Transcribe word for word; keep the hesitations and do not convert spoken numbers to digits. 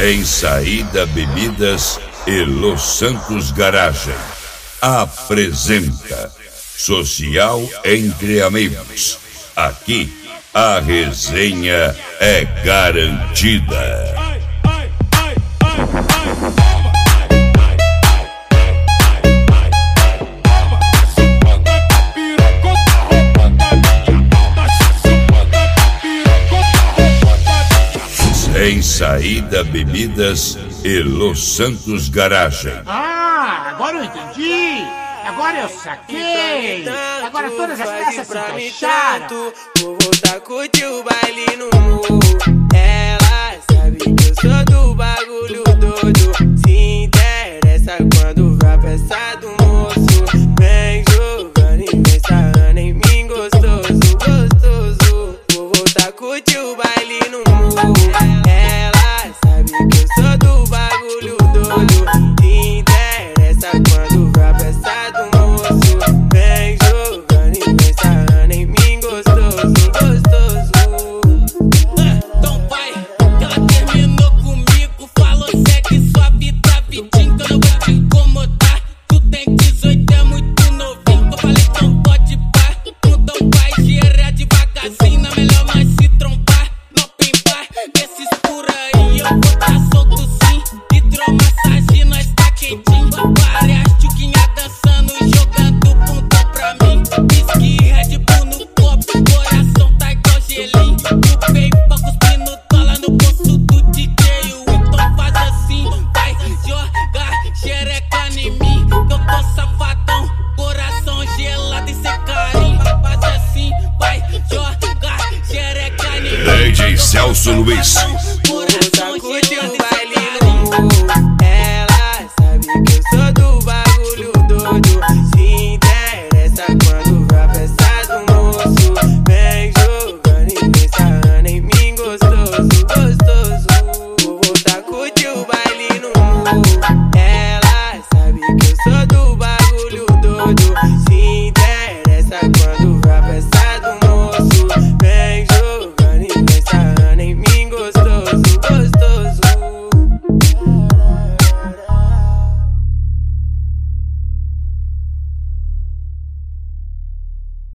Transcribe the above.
Sem Saída Bebidas e Los Santos Garagem apresenta Social Entre Amigos. Aqui a resenha é garantida. Sem Saída Bebidas e Los Santos Garagem. Ah, agora eu entendi. Agora eu saquei. Agora todas as peças se encaixaram. Vou voltar a curtir o baile no morro. Ela sabe que eu sou do bagulho doido. Se interessa quando vai peça do moço. Vem jogando e vem sarrando em mim gostoso, gostoso. Vou voltar a curtir o baile no morro. Ela sabe que eu sou do bagulho doido. Se interessa quando vai peça do moço. Vem jogando e vem sarrando em mim gostoso, gostoso. Então vai, que ela terminou comigo. Falou segue sua vida, vidinho, que eu não vou te incomodar. Tu tem dezoito, é muito novinho. Eu falei então pode pá. Então vai, gira devagarzinho. Na melhor nós se trombar. Não pimbar, desses por aí eu vou tá solto sim. Hidromassagem, nós tá quentinho. Várias tchuquinhas dançando, jogando bundão pra mim. Whisky, Red Bull no copo, coração tá igual gelinho. Chupei pra cuspir no dólar no bolso do D J. Então faz assim, vai jogar xereca em mim. Que eu tô safadão, coração gelado e sem carinho. Faz assim, vai jogar xereca em mim. D J Celso Luiz. Coração gelado e sem carinho. Ela sabe que eu sou do bagulho doido. Se interessa quando vai peça do moço. Vem jogando e vem sarrando em mim gostoso, gostoso. Vou voltar a curtir o baile no morro. Ela sabe que eu sou do bagulho doido. Se interessa quando